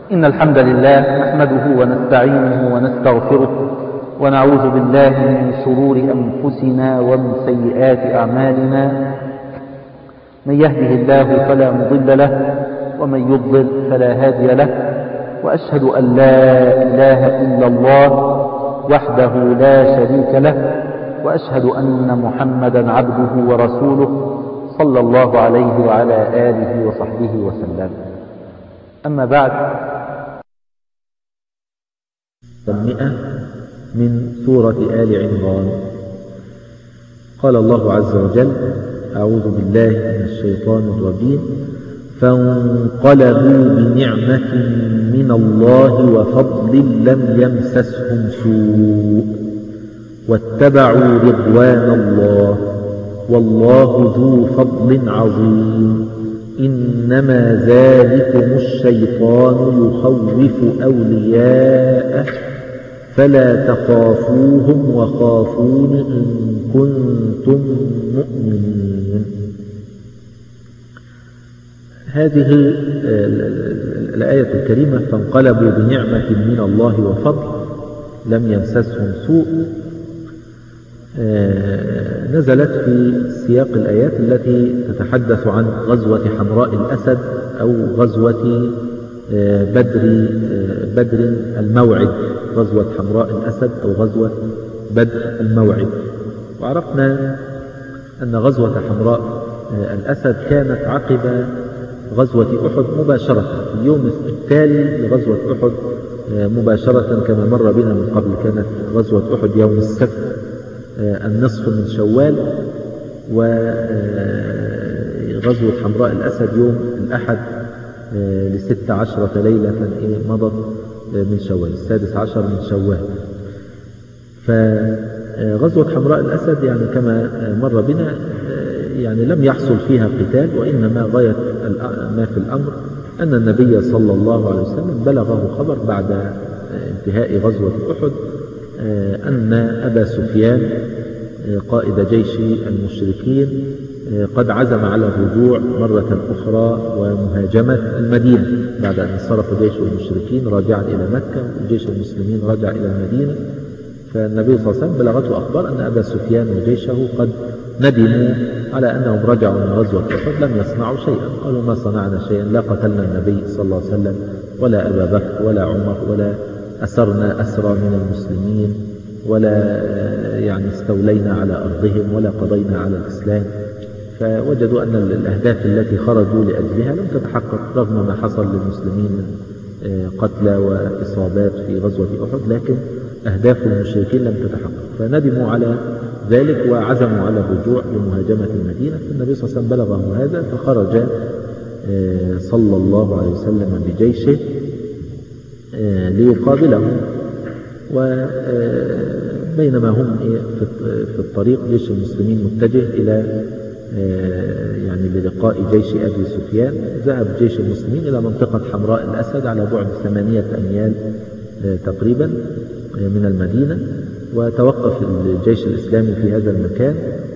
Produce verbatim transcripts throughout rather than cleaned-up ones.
إن الحمد لله نحمده ونستعينه ونستغفره ونعوذ بالله من شرور أنفسنا ومن سيئات أعمالنا. من يهده الله فلا مضل له ومن يضلل فلا هادي له، وأشهد أن لا إله إلا الله وحده لا شريك له، وأشهد أن محمدا عبده ورسوله صلى الله عليه وعلى آله وصحبه وسلم. أما بعد، المئة من سورة آل عمران. قال الله عز وجل: أعوذ بالله من الشيطان الرجيم: فانقلبوا بنعمة من الله وفضل لم يمسسهم سوء واتبعوا رضوان الله والله ذو فضل عظيم. إنما ذلكم الشيطان يخوف أولياءه فلا تخافوهم وخافون إن كنتم مؤمنين. هذه الآية الكريمة: فانقلبوا بنعمة من الله وفضل لم يمسسهم سوء، نزلت في سياق الآيات التي تتحدث عن غزوة حمراء الأسد أو غزوة بدر بدر الموعد، غزوة حمراء الأسد أو غزوة بدر الموعد. وعرفنا أن غزوة حمراء الأسد كانت عقب غزوة أحد مباشرة، في اليوم التالي لغزوة أحد مباشرة كما مر بنا من قبل. كانت غزوة أحد يوم السبت النصف من شوال، وغزوة حمراء الأسد يوم الأحد لست عشرة ليلة مضت من شوال، السادس عشر من شوال. فغزوة حمراء الأسد يعني كما مر بنا يعني لم يحصل فيها قتال، وإنما غاية ما في الأمر أن النبي صلى الله عليه وسلم بلغه خبر بعد انتهاء غزوة أحد أن أبا سفيان قائد جيش المشركين قد عزم على الرجوع مرة أخرى ومهاجمة المدينة بعد أن انصرف جيش المشركين راجعا إلى مكة وجيش المسلمين رجع إلى المدينة. فالنبي صلى الله عليه وسلم بلغته أخبار أن أبا سفيان وجيشه قد ندموا على أنهم رجعوا من غزوة أحد، لم يصنعوا شيئا، قالوا: ما صنعنا شيئا، لا قتلنا النبي صلى الله عليه وسلم ولا أبا بكر ولا عمر ولا أسرنا أسرى من المسلمين ولا يعني استولينا على أرضهم ولا قضينا على الإسلام. فوجدوا أن الأهداف التي خرجوا لأجلها لم تتحقق رغم ما حصل للمسلمين من قتلى وإصابات في غزوة أحد، لكن أهداف المشركين لم تتحقق، فندموا على ذلك وعزموا على الرجوع لمهاجمة المدينة. فالنبي صلى الله عليه وسلم بلغه هذا فخرج صلى الله عليه وسلم بجيشه ليقابلهم. وبينما هم في الطريق جيش المسلمين متجه إلى يعني للقاء جيش أبي سفيان، ذهب جيش المسلمين إلى منطقة حمراء الأسد على بعد ثمانية أميال تقريبا من المدينة، وتوقف الجيش الإسلامي في هذا المكان.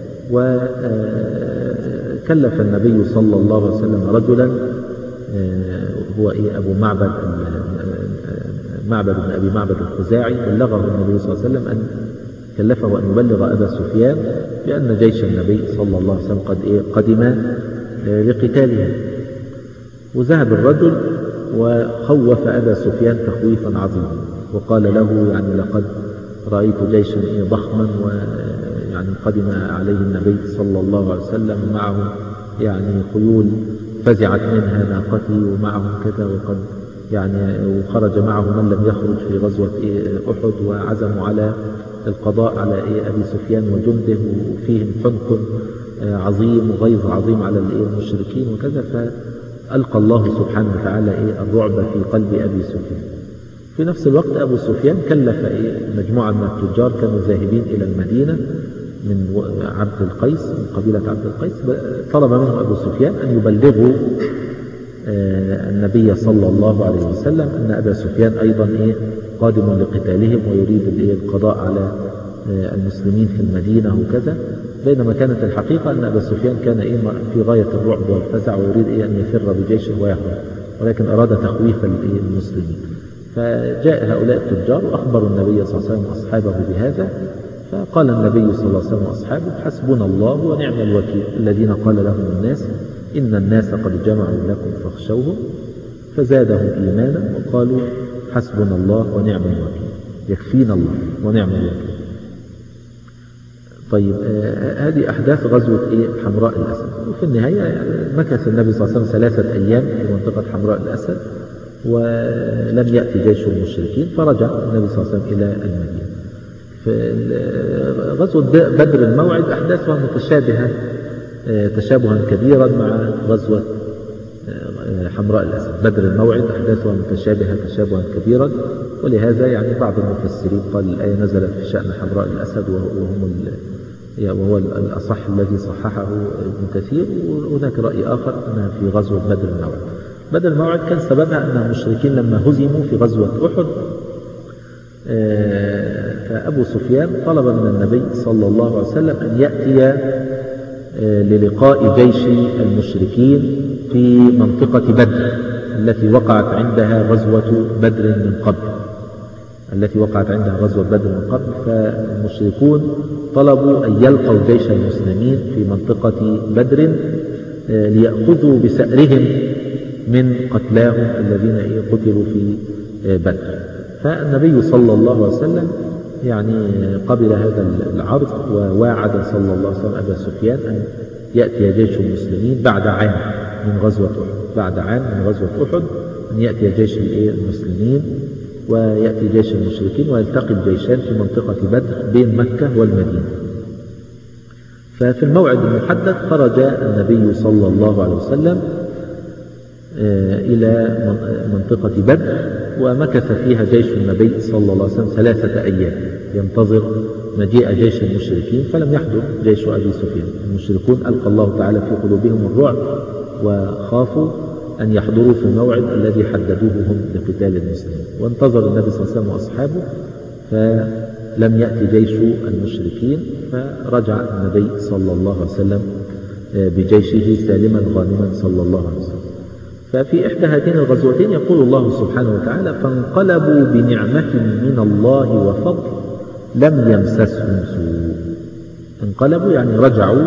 وكلف النبي صلى الله عليه وسلم رجلا هو أبو معبد معبد بن أبي معبد الخزاعي، بلغه النبي صلى الله عليه وسلم أن كلفه أن يبلغ أبا سفيان بأن جيش النبي صلى الله عليه وسلم قد قدم لقتاله. وذهب الرجل وخوف أبا سفيان تخويفا عظيما، وقال له: يعني لقد رأيت جيشا ضخما ويعني قدم عليه النبي صلى الله عليه وسلم معه يعني خيول فزعت منها ناقتي ومعهم كذا، وقد يعني وخرج معه من لم يخرج في غزوة أحد، وعزموا على القضاء على أبي سفيان وجنده، وفيهم حنق عظيم وغيظ عظيم على المشركين وكذا. فألقى الله سبحانه وتعالى الرعب في قلب أبي سفيان. في نفس الوقت أبو سفيان كلف مجموعة من التجار كانوا ذاهبين إلى المدينة من عبد القيس، من قبيلة عبد القيس، طلب منهم أبو سفيان أن يبلغوا النبي صلى الله عليه وسلم أن أبا سفيان أيضا قادم لقتالهم ويريد القضاء على المسلمين في المدينة وكذا. بينما كانت الحقيقة أن أبا سفيان كان في غاية الرعب والفزع ويريد أن يفر بجيشه ويهرب. ولكن أراد تخويف المسلمين. فجاء هؤلاء التجار وأخبروا النبي صلى الله عليه وسلم وأصحابه بهذا، فقال النبي صلى الله عليه وسلم وأصحابه: حسبنا الله ونعم الوكيل. الذين قال لهم الناس إن الناس قد جمعوا لكم فاخشوهم فزادهم إيمانا وقالوا حسبنا الله ونعم الوكيل، يكفينا الله ونعم الوكيل. طيب آه هذه أحداث غزوة إيه حمراء الأسد. وفي النهاية يعني مكث النبي صلى الله عليه وسلم ثلاثة أيام في منطقة حمراء الأسد ولم يأتي جيش المشركين، فرجع النبي صلى الله عليه وسلم إلى المدينة. في غزوة بدر الموعد أحداثها متشابهة آه تشابها كبيرا مع غزوة آه حمراء الأسد. بدر الموعد أحداثها متشابهة تشابها كبيرا، ولهذا يعني بعض المفسرين قال الآية نزلت في شأن حمراء الأسد وهم وهو الأصح الذي صححه ابن كثير، وهناك رأي آخر أنها في غزوة بدر الموعد. بدر الموعد كان سببها أن المشركين لما هزموا في غزوة أحد فأبو سفيان طلب من النبي صلى الله عليه وسلم أن يأتي للقاء جيش المشركين في منطقة بدر التي وقعت عندها غزوة بدر من قبل التي وقعت عندها غزوة بدر من قبل فالمشركون طلبوا أن يلقوا جيش المسلمين في منطقة بدر ليأخذوا بسأرهم من قتلاهم الذين قتلوا في بدر. فالنبي صلى الله عليه وسلم يعني قبل هذا العرض، وواعد صلى الله عليه وسلم أبا سفيان أن يأتي جيش المسلمين بعد عام من غزوة أحد بعد عام من غزوة أحد أن يأتي جيش المسلمين ويأتي جيش المشركين ويلتقي الجيشان في منطقة بدر بين مكة والمدينة. ففي الموعد المحدد خرج النبي صلى الله عليه وسلم إلى منطقة بدر، ومكث فيها جيش النبي صلى الله عليه وسلم ثلاثة أيام ينتظر مجيء جيش المشركين، فلم يحضر جيش أبي سفيان. المشركون ألقى الله تعالى في قلوبهم الرعب وخافوا أن يحضروا في الموعد الذي حددوه هم لقتال المسلمين، وانتظر النبي صلى الله عليه وسلم وأصحابه فلم يأتي جيش المشركين، فرجع النبي صلى الله عليه وسلم بجيشه سالما غانما صلى الله عليه وسلم. ففي إحدى هاتين الغزوتين يقول الله سبحانه وتعالى: فانقلبوا بنعمة من الله وفضل لم يمسسهم سوء. انقلبوا يعني رجعوا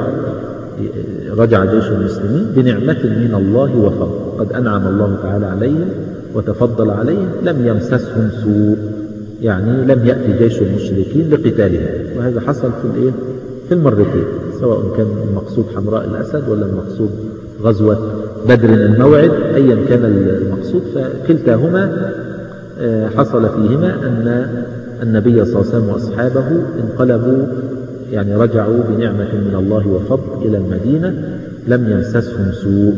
رجع جيش المسلمين بنعمة من الله وفضل، قد أنعم الله تعالى عليهم وتفضل عليهم، لم يمسسهم سوء يعني لم يأتي جيش المشركين لقتالهم. وهذا حصل في الإيه في المرتين، سواء كان المقصود حمراء الأسد ولا المقصود غزوة بدر الموعد، أيا كان المقصود فكلتاهما حصل فيهما أن النبي صلى الله عليه وسلم وأصحابه انقلبوا يعني رجعوا بنعمة من الله وفضل إلى المدينة لم يمسسهم سوء،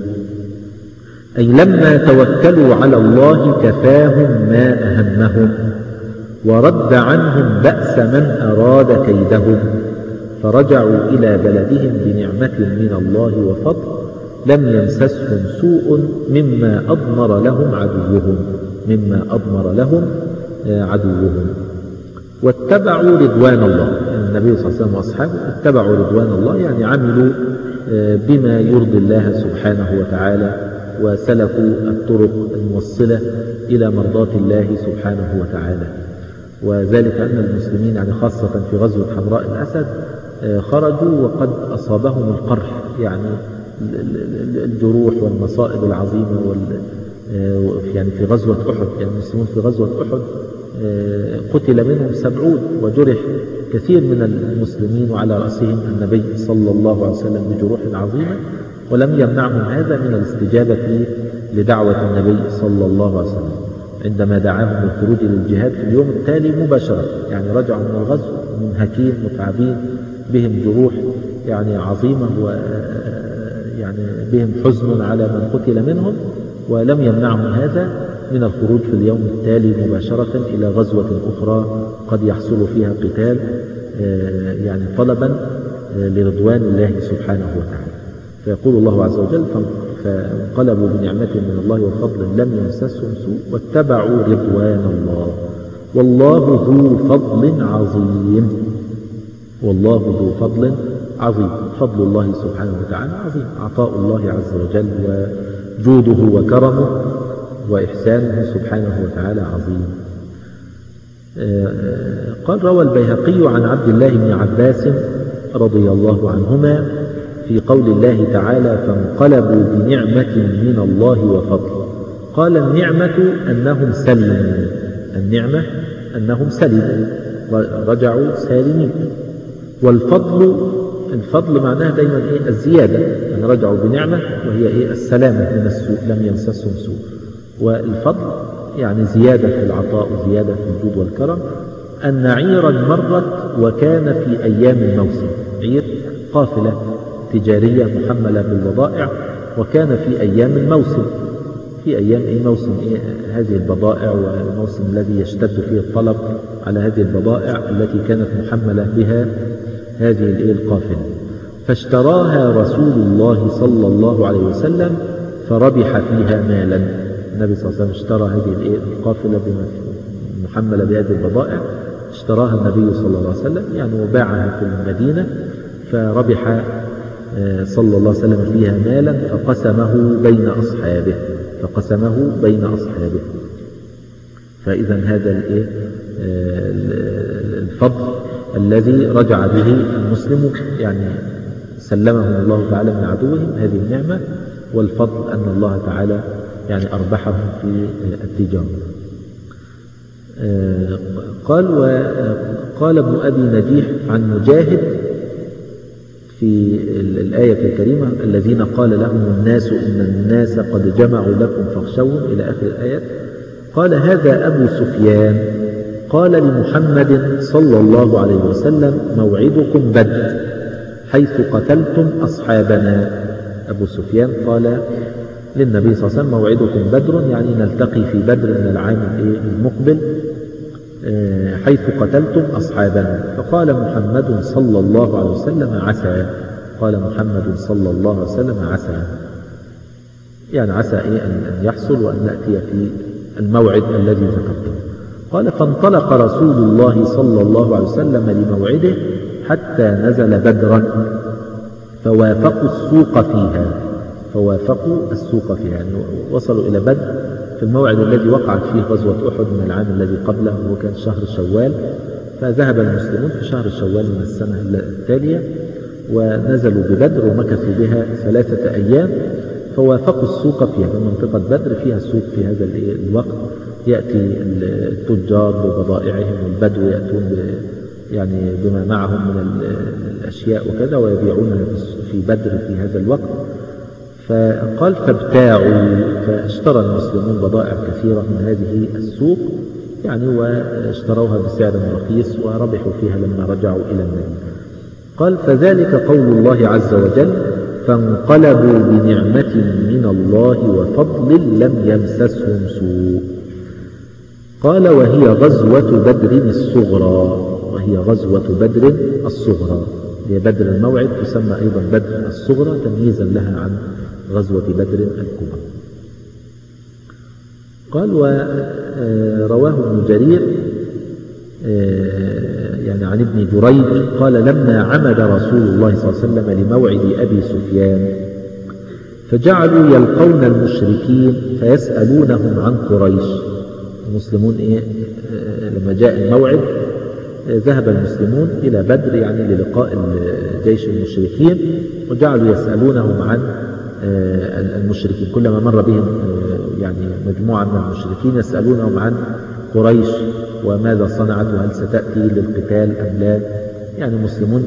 أي لما توكلوا على الله كفاهم ما أهمهم ورد عنهم بأس من أراد كيدهم، فرجعوا إلى بلدهم بنعمة من الله وفضل لم يمسسهم سوء مما أضمر لهم عدوهم مما أضمر لهم عدوهم واتبعوا رضوان الله. النبي صلى الله عليه وسلم وأصحابه اتبعوا رضوان الله يعني عملوا بما يرضي الله سبحانه وتعالى، وسلكوا الطرق الموصلة إلى مرضاة الله سبحانه وتعالى. وذلك أن المسلمين يعني خاصة في غزوة حمراء الأسد خرجوا وقد أصابهم القرح، يعني الجروح والمصائب العظيمة وال يعني في غزوة أحد، يعني المسلمون في غزوة أحد قتل منهم سبعون وجرح كثير من المسلمين، وعلى رأسهم النبي صلى الله عليه وسلم بجروح عظيمة، ولم يمنعهم هذا من الاستجابة لدعوة النبي صلى الله عليه وسلم عندما دعاهم للخروج للجهاد في اليوم التالي مباشرة. يعني رجعوا من الغزو منهكين متعبين بهم جروح يعني عظيمة، ويعني بهم حزن على من قتل منهم، ولم يمنعهم هذا من الخروج في اليوم التالي مباشرة إلى غزوة أخرى قد يحصل فيها قتال يعني طلبا لرضوان الله سبحانه وتعالى. فيقول الله عز وجل: فانقلبوا بنعمة من الله وفضل لم يمسسهم سوء واتبعوا رضوان الله والله ذو فضل عظيم. والله ذو فضل عظيم، فضل الله سبحانه وتعالى عظيم، عطاء الله عز وجل وجوده وكرمه وإحسانه سبحانه وتعالى عظيم. قال روى البيهقي عن عبد الله بن عباس رضي الله عنهما في قول الله تعالى فانقلبوا بنعمة من الله وفضل. قال النعمة أنهم سلموا، النعمة أنهم سلموا رجعوا سالمين. والفضل الفضل معناه دايما إيه؟ الزيادة، يعني رجعوا بنعمة وهي إيه؟ السلامة من السوء، لم يمسسهم سوء. والفضل يعني زيادة في العطاء وزيادة في الجود والكرم. أن عيرا مرت وكان في أيام الموسم، عير قافلة تجارية محملة بالبضائع وكان في أيام الموسم، في أيام إيه؟ موسم إيه؟ هذه البضائع والموسم الذي يشتد فيه الطلب على هذه البضائع التي كانت محملة بها هذه الإيه؟ القافلة. فاشتراها رسول الله صلى الله عليه وسلم فربح فيها مالا. النبي صلى الله عليه وسلم اشترى هذه الإيه؟ القافلة محملة بهذه البضائع، اشتراها النبي صلى الله عليه وسلم يعني وباعها في المدينة، فربح صلى الله عليه وسلم فيها مالا فقسمه بين أصحابه فقسمه بين أصحابه. فإذا هذا الفضل الذي رجع به المسلم، يعني سلمهم الله تعالى من عدوهم هذه النعمة. والفضل أن الله تعالى يعني أربحهم في التجارة. قال وقال ابن أبي نجيح عن مجاهد في الآية الكريمة الذين قال لهم الناس إن الناس قد جمعوا لكم فاخشوهم إلى آخر الآيات. قال هذا أبو سفيان قال لمحمد صلى الله عليه وسلم موعدكم بدر حيث قتلتم أصحابنا. أبو سفيان قال للنبي صلى الله عليه وسلم موعدكم بدر، يعني نلتقي في بدر من العام المقبل حيث قتلتم أصحابنا. فقال محمد صلى الله عليه وسلم عسى، قال محمد صلى الله عليه وسلم عسى، يعني عسى إيه أن يحصل وأن نأتي في الموعد الذي ذكرته. قال فانطلق رسول الله صلى الله عليه وسلم لموعده حتى نزل بدرا فوافقوا السوق فيها فوافقوا السوق فيها يعني وصلوا إلى بدر في الموعد الذي وقعت فيه غزوة أحد من العام الذي قبله، وكان شهر شوال. فذهب المسلمون في شهر شوال من السنة التالية ونزلوا ببدر ومكثوا بها ثلاثة أيام فوافقوا السوق فيها. فمنطقة بدر فيها سوق في هذا الوقت، يأتي التجار ببضائعهم والبدو يأتون يعني بما معهم من الأشياء وكذا ويبيعونها في بدر في هذا الوقت. فقال فابتاعوا، فاشترى المسلمون بضائع كثيرة من هذه السوق يعني واشتروها بسعر رخيص وربحوا فيها لما رجعوا إلى المدينة. قال فذلك قول الله عز وجل فانقلبوا بنعمة من الله وفضل لم يمسسهم سوء. قال وهي غزوة بدر الصغرى، وهي غزوة بدر الصغرى، هي بدر الموعد تسمى أيضا بدر الصغرى تمييزا لها عن غزوة بدر الكبرى. قال ورواه ابن جرير يعني عن ابن جريج قال لما عمد رسول الله صلى الله عليه وسلم لموعد أبي سفيان فجعلوا يلقون المشركين فيسألونهم عن قريش. المسلمون إيه لما جاء الموعد ذهب المسلمون إلى بدر يعني للقاء جيش المشركين، وجعلوا يسألونهم عن المشركين. كلما مر بهم يعني مجموعة من المشركين يسألونهم عن قريش وماذا صنعت وهل ستأتي للقتال أم لا. يعني المسلمون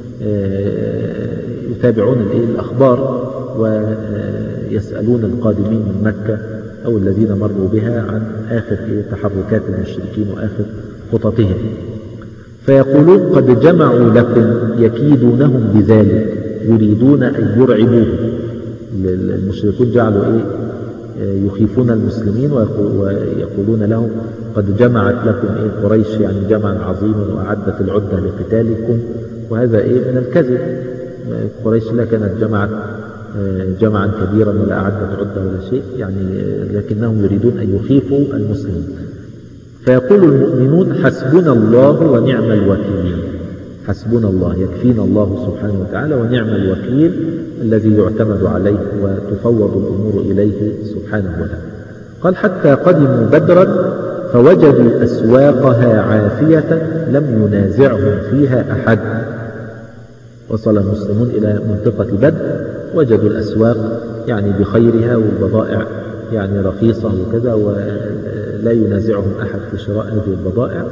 يتابعون الأخبار ويسألون القادمين من مكة أو الذين مروا بها عن آخر تحركات المشركين وآخر خططهم، فيقولون قد جمعوا لكم يكيدونهم بذلك يريدون أن يرعبوه. المشركون جعلوا إيه يخيفون المسلمين ويقولون لهم قد جمعت لكم إيه قريش يعني جمعا عظيما وأعدت العدة لقتالكم، وهذا إيه من الكذب. قريش لا كانت جمعت جمعا كبيرا ولا أعدت عدة ولا شيء يعني، لكنهم يريدون أن يخيفوا المسلمين. فيقول المؤمنون حسبنا الله ونعم الوكيل، حسبنا الله يكفينا الله سبحانه وتعالى ونعم الوكيل الذي يعتمد عليه وتفوض الأمور إليه سبحانه وتعالى. قال حتى قدموا بدرا فوجدوا أسواقها عافية لم ينازعهم فيها أحد. وصل المسلمون إلى منطقة بدر وجدوا الأسواق يعني بخيرها والبضائع يعني رخيصة وكذا ولا ينازعهم أحد في شراء هذه البضائع.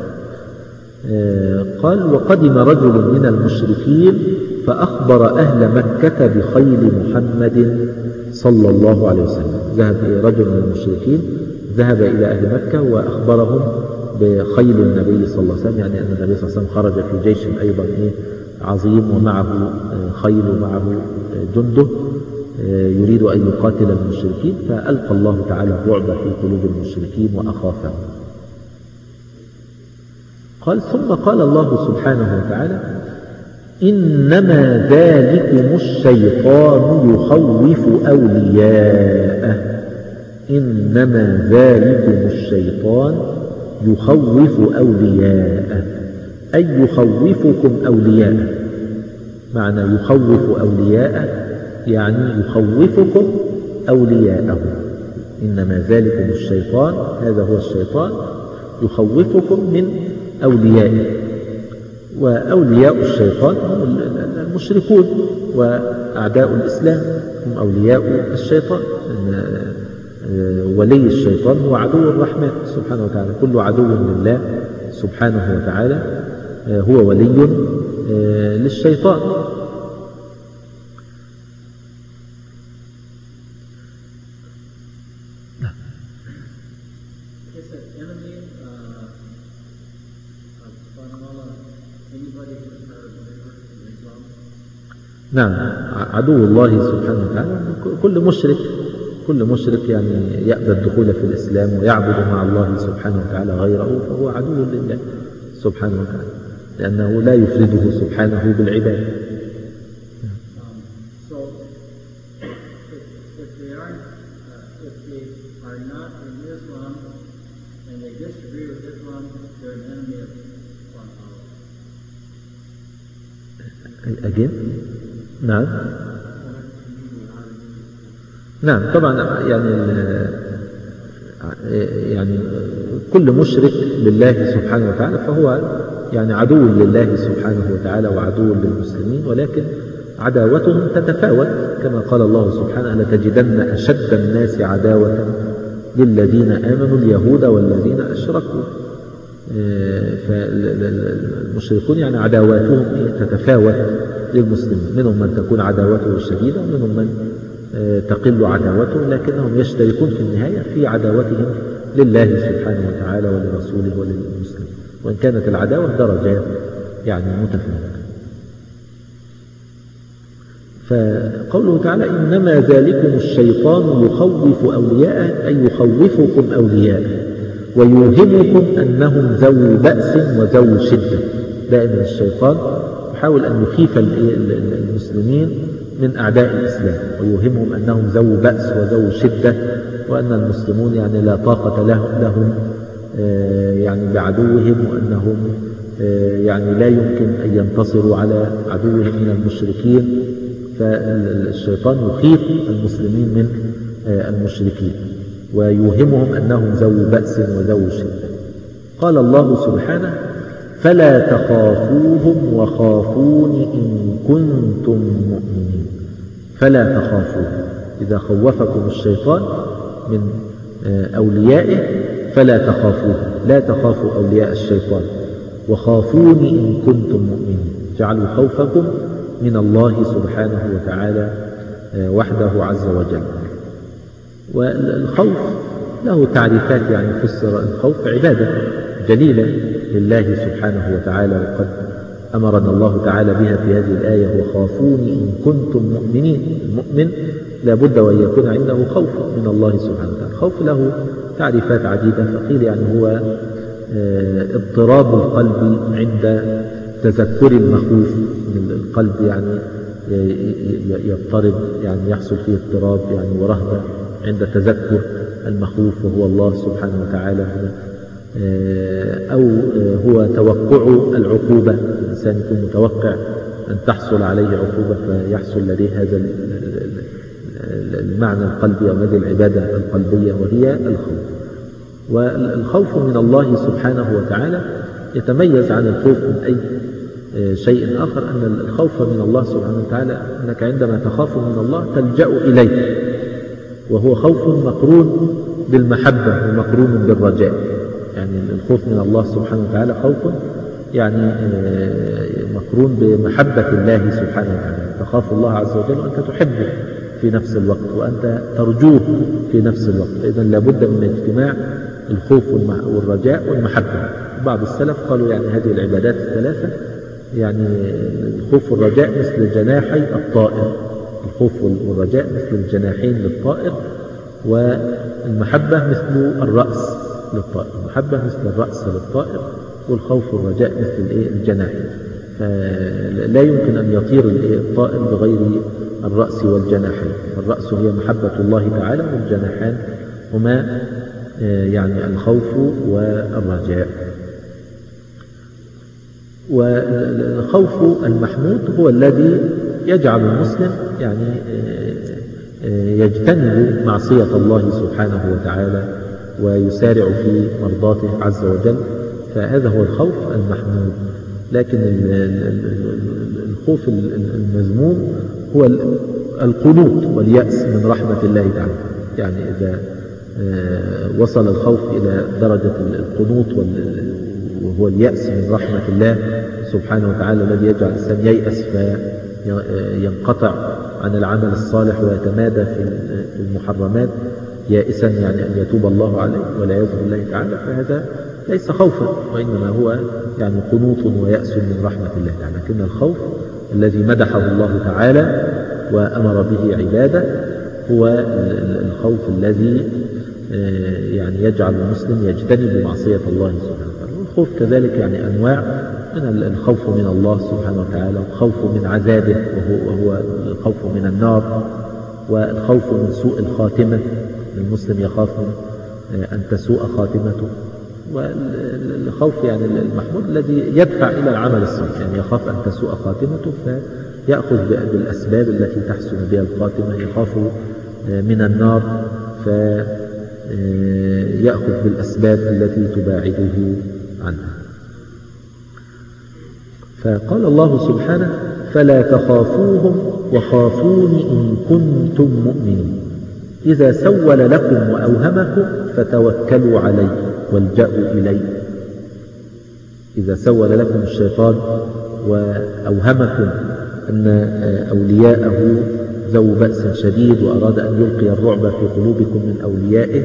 قال وقدم رجل من المشركين فأخبر أهل مكة بخيل محمد صلى الله عليه وسلم. ذهب رجل من المشركين ذهب إلى أهل مكة وأخبرهم بخيل النبي صلى الله عليه وسلم، يعني أن النبي صلى الله عليه وسلم خرج في جيش أيضا عظيم ومعه خيل ومعه جنده يريد أن يقاتل المشركين، فألقى الله تعالى الرعب في قلوب المشركين وأخافهم. قال ثم قال الله سبحانه وتعالى إنما ذلكم الشيطان يخوف أولياءه. إنما ذلكم الشيطان يخوف أولياءه أي يخوفكم أولياءه. معنى يخوف أولياءه يعني يخوفكم أولياءه. إنما ذلكم الشيطان، هذا هو الشيطان، يخوفكم من أوليائه. وأولياء الشيطان هم المشركون وأعداء الإسلام، هم أولياء الشيطان. ولي الشيطان هو عدو الرحمن سبحانه وتعالى. كل عدو لله سبحانه وتعالى هو ولي للشيطان. نعم، عدو الله سبحانه وتعالى كل مشرك، كل مشرك يعني يأبى الدخول في الإسلام ويعبد مع الله سبحانه وتعالى غيره فهو عدو لله سبحانه وتعالى، لأنه لا يفرده سبحانه بالعبادة. أجل نعم نعم طبعا يعني يعني كل مشرك لله سبحانه وتعالى فهو يعني عدو لله سبحانه وتعالى وعدو للمسلمين، ولكن عداوتهم تتفاوت كما قال الله سبحانه لتجدن أشد الناس عداوة للذين آمنوا اليهود والذين أشركوا. فالمشركون يعني عداواتهم تتفاوت للمسلمين، منهم من تكون عداوته شديدة ومنهم من تقل عداوته، لكنهم يشتركون في النهاية في عداوتهم لله سبحانه وتعالى ولرسوله وللمسلمين، وإن كانت العداوة درجات يعني متفاوتة. فقوله تعالى إنما ذلكم الشيطان يخوف أولياءه أي يخوفكم أولياءه ويوهمكم أنهم ذو بأس وذو شدة. دائما الشيطان يحاول أن يخيف المسلمين من أعداء الإسلام ويوهمهم أنهم ذو بأس وذو شدة، وأن المسلمون يعني لا طاقة لهم يعني بعدوهم، وأنهم يعني لا يمكن أن ينتصروا على عدوهم من المشركين. فالشيطان يخيف المسلمين من المشركين ويوهمهم أنهم ذو بأس وذو شدة. قال الله سبحانه فلا تخافوهم وخافون إن كنتم مؤمنين. فلا تخافوهم، إذا خوفكم الشيطان من أوليائه فلا تخافوهم، لا تخافوا أولياء الشيطان، وخافون إن كنتم مؤمنين. جعلوا خوفكم من الله سبحانه وتعالى وحده عز وجل. والخوف له تعريفات، يعني فسر الخوف عبادة جليلة لله سبحانه وتعالى، وقد أمرنا الله تعالى بها في هذه الآية وخافون إن كنتم مؤمنين. المؤمن لا بد وأن يكون عنده خوف من الله سبحانه وتعالى. الخوف له تعريفات عديدة، فقيل يعني هو اضطراب القلب عند تذكر المخوف. القلب يعني يضطرب، يعني يحصل فيه اضطراب يعني ورهبة عند تذكر المخوف وهو الله سبحانه وتعالى، أو هو توقع العقوبة. الإنسان يكون متوقع أن تحصل عليه عقوبة فيحصل لديه هذا المعنى القلبي أو هذه العبادة القلبية، وهي الخوف. والخوف من الله سبحانه وتعالى يتميز عن الخوف من أي شيء آخر، أن الخوف من الله سبحانه وتعالى أنك عندما تخاف من الله تلجأ إليه، وهو خوف مقرون بالمحبة ومقرون بالرجاء. يعني الخوف من الله سبحانه وتعالى خوف يعني مقرون بمحبة الله سبحانه وتعالى، تخاف الله عز وجل وأنت تحبه في نفس الوقت، وأنت ترجوه في نفس الوقت. إذن لابد من اجتماع الخوف والرجاء والمحبة. بعض السلف قالوا يعني هذه العبادات الثلاثة يعني الخوف والرجاء مثل جناحي الطائر، الخوف والرجاء مثل الجناحين للطائر، والمحبة مثل الرأس للطائر، المحبة مثل الرأس للطائر، والخوف والرجاء مثل الجناحين. فلا يمكن أن يطير الطائر بغير الرأس والجناحين. الرأس هي محبة الله تعالى، والجناحان هما يعني الخوف والرجاء. والخوف المحمود هو الذي يجعل المسلم يعني يجتنب معصية الله سبحانه وتعالى ويسارع في مرضاته عز وجل، فهذا هو الخوف المحمود. لكن الخوف المذموم هو القنوط واليأس من رحمة الله تعالى. يعني إذا وصل الخوف إلى درجة القنوط وهو اليأس من رحمة الله سبحانه وتعالى الذي يجعل الإنسان ييأس فينقطع عن العمل الصالح ويتمادى في المحرمات يائسا يعني أن يتوب الله عليه والعياذ بالله تعالى، فهذا ليس خوفا، وإنما هو يعني قنوط ويأس من رحمة الله تعالى. لكن الخوف الذي مدحه الله تعالى وأمر به عباده هو الخوف الذي يعني يجعل المسلم يجتنب معصية الله سبحانه وتعالى. والخوف كذلك يعني أنواع، من الخوف من الله سبحانه وتعالى، والخوف من عذابه وهو الخوف من النار، والخوف من سوء الخاتمة، المسلم يخاف أن تسوء خاتمته، والخوف يعني المحمود الذي يدفع إلى العمل الصالح، يعني يخاف أن تسوء خاتمته فيأخذ بالأسباب التي تحسن بها الخاتمة، يخاف من النار فيأخذ بالأسباب التي تباعده عنها. فقال الله سبحانه: فلا تخافوهم وخافون إن كنتم مؤمنين، إذا سول لكم وأوهمكم فتوكلوا عليه والجأوا إليه. إذا سول لكم الشيطان وأوهمكم أن أولياءه ذو بأس شديد وأراد أن يلقي الرعب في قلوبكم من أوليائه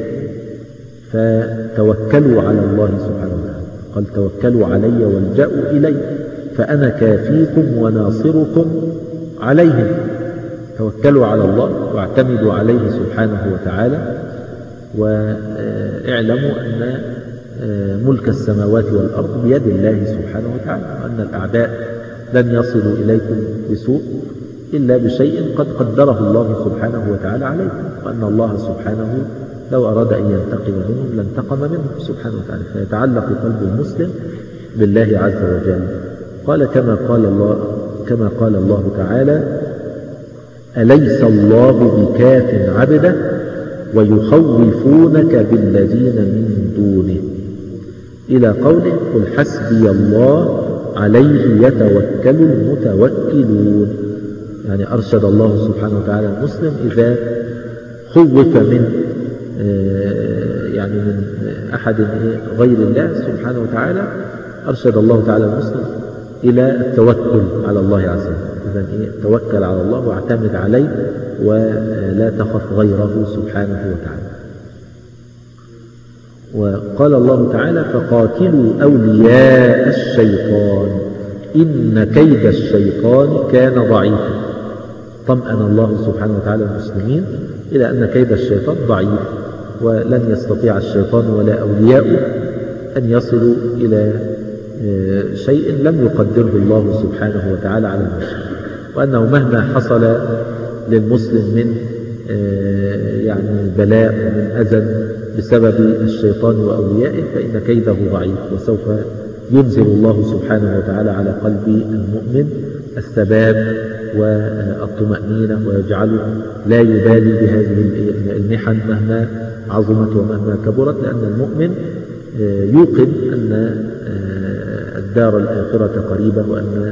فتوكلوا على الله سبحانه وتعالى. قال: توكلوا علي والجأوا إلي فأنا كافيكم وناصركم عليهم. توكلوا على الله واعتمدوا عليه سبحانه وتعالى، واعلموا أن ملك السماوات والأرض بيد الله سبحانه وتعالى، وأن الأعداء لن يصلوا إليكم بسوء إلا بشيء قد قدره الله سبحانه وتعالى عليكم، وأن الله سبحانه لو أراد أن ينتقم منهم لانتقم منهم سبحانه وتعالى. فيتعلق قلب المسلم بالله عز وجل. قال كما قال الله كما قال الله تعالى: أليس الله بكاف عبده ويخوفونك بالذين من دونه، إلى قوله: قل حسبي الله عليه يتوكل المتوكلون. يعني أرشد الله سبحانه وتعالى المسلم إذا خوف من يعني من أحد غير الله سبحانه وتعالى، أرشد الله تعالى المسلم إلى التوكل على الله عز وجل. إذن إيه؟ توكل على الله واعتمد عليه ولا تخف غيره سبحانه وتعالى. وقال الله تعالى: فقاتلوا أولياء الشيطان إن كيد الشيطان كان ضعيفا. طمأن الله سبحانه وتعالى المسلمين إلى أن كيد الشيطان ضعيف، ولن يستطيع الشيطان ولا أولياؤه أن يصلوا إلى شيء لم يقدره الله سبحانه وتعالى على المسلم، وأنه مهما حصل للمسلم من يعني بلاء ومن أذى بسبب الشيطان وأوليائه فإن كيده ضعيف، وسوف ينزل الله سبحانه وتعالى على قلب المؤمن الثبات والطمأنينة، ويجعله لا يبالي بهذه المحن مهما عظمت ومهما كبرت، لأن المؤمن يوقن أن الدار الآخرة قريبة، وأن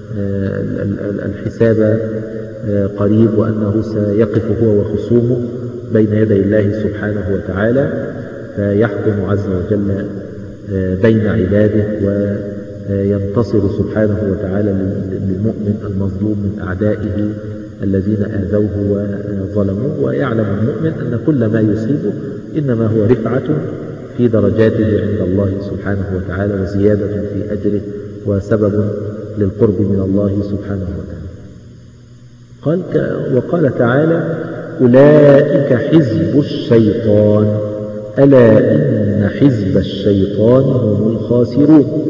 الحساب قريب، وأنه سيقف هو وخصومه بين يدي الله سبحانه وتعالى، فيحكم عز وجل بين عباده وينتصر سبحانه وتعالى للمؤمن المظلوم من أعدائه الذين آذوه وظلموه. ويعلم المؤمن أن كل ما يصيبه إنما هو رفعة في درجاته عند الله سبحانه وتعالى، وزيادة في أجره، وسبب للقرب من الله سبحانه وتعالى. قال وقال تعالى: أولئك حزب الشيطان ألا إن حزب الشيطان هم الخاسرون.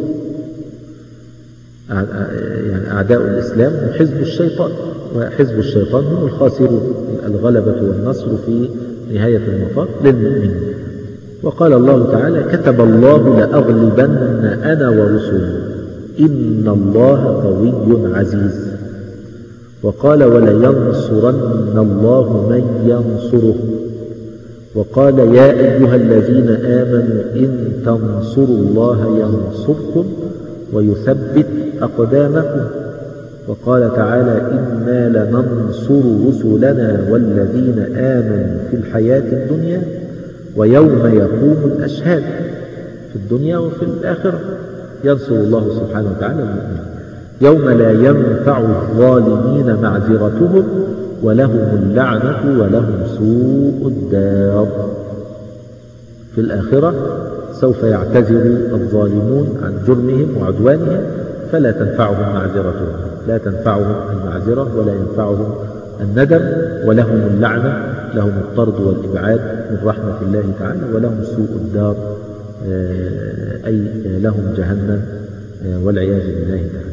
يعني أعداء الإسلام هم حزب الشيطان، وحزب الشيطان هم الخاسرون. الغلبة والنصر في نهاية المطاف للمؤمنين. وقال الله تعالى: كتب الله لأغلبن أنا ورسلي إن الله قوي عزيز. وقال: ولينصرن الله من ينصره. وقال: يا أيها الذين آمنوا إن تنصروا الله ينصركم ويثبت أقدامكم. وقال تعالى: إنا لننصر رسلنا والذين آمنوا في الحياة الدنيا ويوم يقوم الأشهاد. في الدنيا وفي الآخرة ينصر الله سبحانه وتعالى المؤمنين. يوم لا ينفع الظالمين معذرتهم ولهم اللعنة ولهم سوء الدار. في الآخرة سوف يعتذر الظالمون عن جرمهم وعدوانهم، فلا تنفعهم معذرتهم، لا تنفعهم المعذرة ولا ينفعهم الندم، ولهم اللعنة، لهم الطرد والإبعاد من رحمة الله تعالى، ولهم سوء الدار أي لهم جهنم والعياذ بالله تعالى.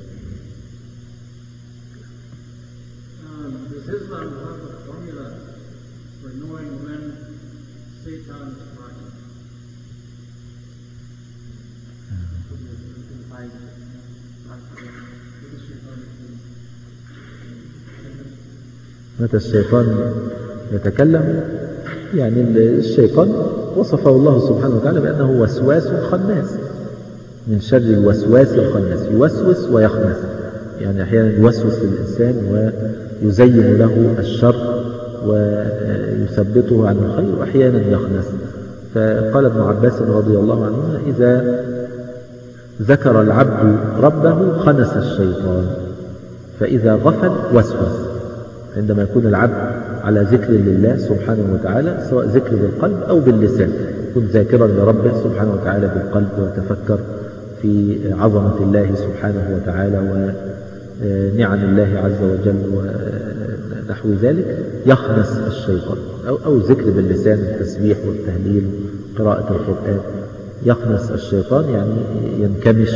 متى الشيطان يتكلم؟ يعني الشيطان وصفه الله سبحانه وتعالى بأنه وسواس خناس، من شر الوسواس الخناس، يوسوس ويخنس. يعني أحيانا يوسوس للإنسان ويزين له الشر ويثبته عن الخير، وأحيانا يخنس. فقال ابن عباس رضي الله عنهما: إذا ذكر العبد ربه خنس الشيطان، فإذا غفل وسوس. عندما يكون العبد على ذكر لله سبحانه وتعالى، سواء ذكر بالقلب أو باللسان، يكون ذاكرا لربه سبحانه وتعالى بالقلب، ويتفكر في عظمة الله سبحانه وتعالى ونعم الله عز وجل ونحو ذلك، يخنس الشيطان. أو, أو ذكر باللسان، التسبيح والتهليل، قراءة القرآن. يخنس الشيطان يعني ينكمش،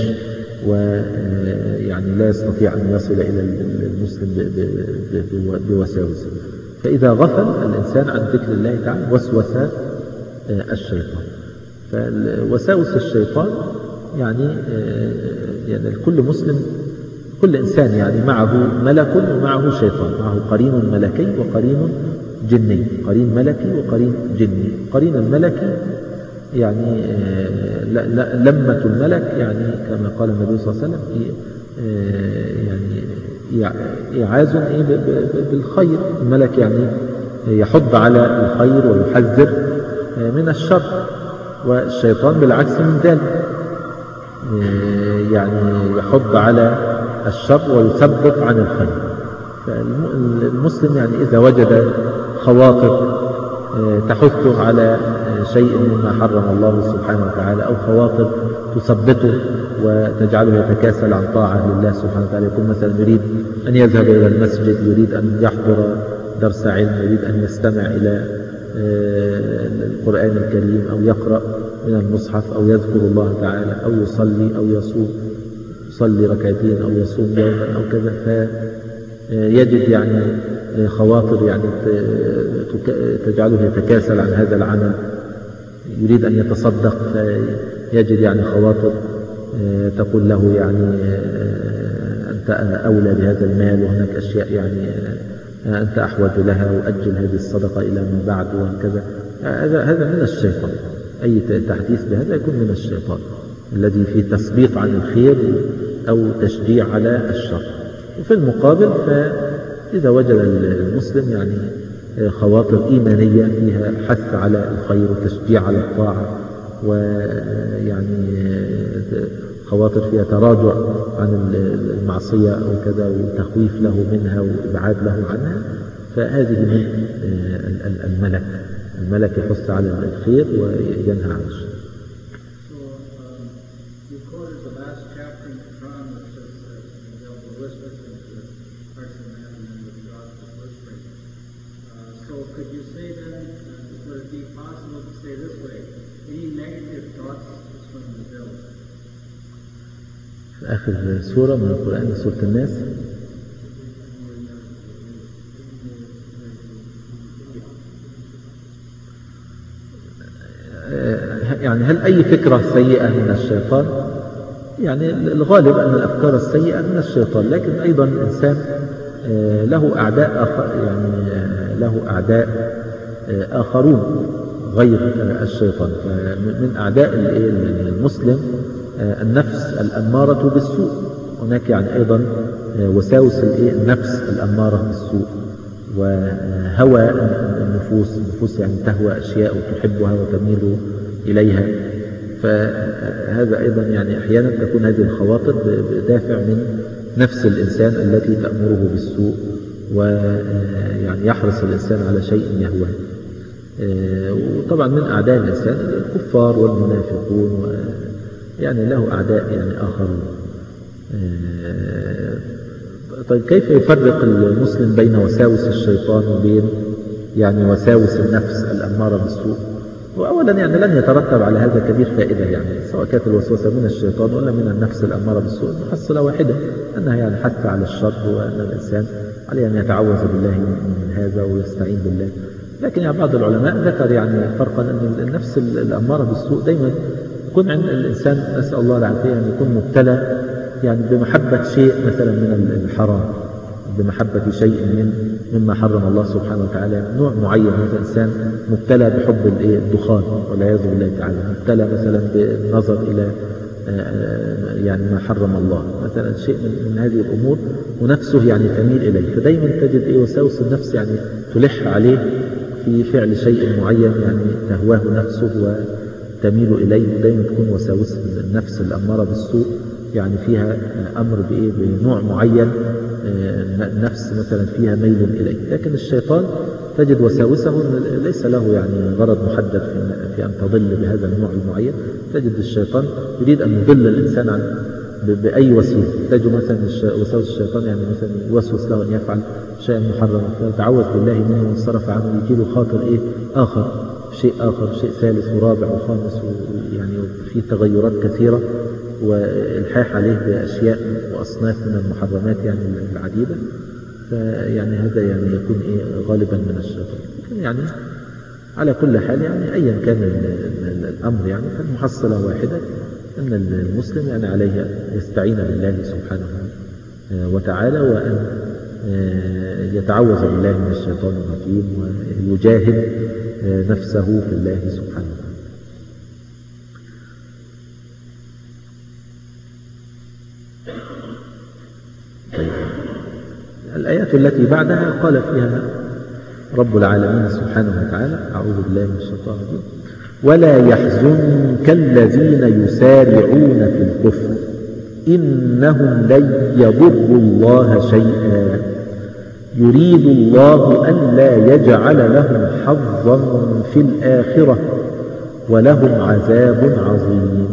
ويعني لا يستطيع أن يصل إلى المسلم بوساوسه. فإذا غفل الإنسان عن ذكر الله تعالى وسوس الشيطان. فوساوس الشيطان يعني يعني كل مسلم، كل إنسان يعني معه ملك ومعه شيطان، معه قرين ملكي وقرين جني، قرين ملكي وقرين جني. قرين الملكي يعني لمة الملك، يعني كما قال النبي صلى الله عليه وسلم يعني إعاز بالخير. الملك يعني يحض على الخير ويحذر من الشر، والشيطان بالعكس من ذلك، يعني يحض على الشر ويثبط عن الخير. فالمسلم يعني إذا وجد خواطر تحثه على شيء مما حرم الله سبحانه وتعالى، أو خواطر تثبته وتجعله يتكاسل عن طاعة لله سبحانه وتعالى، يكون مثلا يريد أن يذهب إلى المسجد، يريد أن يحضر درس علم، يريد أن يستمع إلى القرآن الكريم، أو يقرأ من المصحف، أو يذكر الله تعالى، أو يصلي، أو يصوم، يصلي ركعتين، أو يصوم يوما أو كذا، فيجد يعني خواطر يعني تجعله يتكاسل عن هذا العمل. يريد أن يتصدق، فيجد يعني خواطر تقول له يعني أن أنت أولى بهذا المال، وهناك أشياء يعني أنت أحوج لها، وأجل هذه الصدقة إلى ما بعد وهكذا. هذا هذا من الشيطان. أي تحديث بهذا يكون من الشيطان الذي فيه تثبيط عن الخير أو تشجيع على الشر. وفي المقابل فإذا وجد المسلم يعني خواطر إيمانية فيها حث على الخير وتشجيع على الطاعة، ويعني خواطر فيها تراجع عن المعصية أو كذا، وتخويف له منها وإبعاد له عنها، فهذه من الملك. الملك يحث على الخير وينهى عن الشر. Could you say then, uh, would it be possible to say this way, any negative thoughts from the devil? في آخر سورة من القرآن، سورة الناس، يعني هل أي فكرة سيئة من الشيطان؟ يعني الغالب أن الأفكار السيئة من الشيطان، لكن أيضا الإنسان له أعداء آخر، يعني له أعداء آخرون غير الشيطان. فمن أعداء المسلم النفس الأمارة بالسوء. هناك يعني أيضا وساوس النفس الأمارة بالسوء، وهوى النفوس. النفوس يعني تهوى أشياء وتحبها وتميل إليها. فهذا أيضا يعني أحيانا تكون هذه الخواطر بدافع من نفس الإنسان التي تأمره بالسوء، ويعني يحرص الإنسان على شيء يهواه. وطبعا من أعداء الإنسان الكفار والمنافقون، يعني له أعداء يعني آخرون. طيب كيف يفرق المسلم بين وساوس الشيطان وبين يعني وساوس النفس الأمارة بالسوء؟ وأولا يعني لن يترتب على هذا كبير فائدة، يعني سواء كانت الوسوسة من الشيطان ولا من النفس الأمارة بالسوء، محصلة واحدة أنها يعني حث على الشر، وأن الإنسان عليه أن يتعوذ بالله من هذا ويستعين بالله. لكن يعني بعض العلماء ذكر يعني فرقا أن النفس الأمارة بالسوء دايما يكون عند الإنسان، نسأل الله العافية، يعني يكون مبتلى يعني بمحبة شيء مثلا من الحرام، بمحبة شيء من مما حرم الله سبحانه وتعالى، نوع معين. مثلا إنسان مبتلى بحب الدخان والعياذ بالله تعالى، مبتلى مثلا بالنظر إلى يعني ما حرم الله، مثلا شيء من هذه الأمور، ونفسه يعني تميل إليه. فدايما تجد إيه وساوس النفس يعني تلح عليه في فعل شيء معين يعني تهواه نفسه وتميل إليه. دايما تكون وساوس النفس الأمارة بالسوء يعني فيها أمر بإيه بنوع معين، نفس مثلا فيها ميل إليه. لكن الشيطان تجد وساوسه ليس له يعني غرض محدد في أن تضل بهذا النوع المعين. تجد الشيطان يريد أن يضل الإنسان عن بأي وسيلة. تجد مثلا وساوس الشيطان يعني مثلا يوسوس له أن يفعل شيئا محرما، فتعوذ بالله منه وانصرف عنه، يجي له خاطر إيه آخر، شيء آخر، شيء ثالث ورابع وخامس، يعني في تغيرات كثيرة والحاح عليه بأشياء وأصناف من المحرمات يعني العديدة. فيعني هذا يعني يكون إيه غالبا من الشيطان. يعني على كل حال يعني أيا كان الأمر يعني فالمحصلة واحدة، أن المسلم يعني عليه يستعين بالله سبحانه وتعالى، وأن يتعوذ بالله من الشيطان الرجيم، ويجاهد نفسه في الله سبحانه وتعالى. طيب. الآيات التي بعدها قال فيها رب العالمين سبحانه وتعالى: أعوذ بالله من الشيطان الرجيم: ولا يحزنك الذين يسارعون في الكفر إنهم لن يضروا الله شيئا يريد الله أن لا يجعل لهم حظا في الآخرة ولهم عذاب عظيم.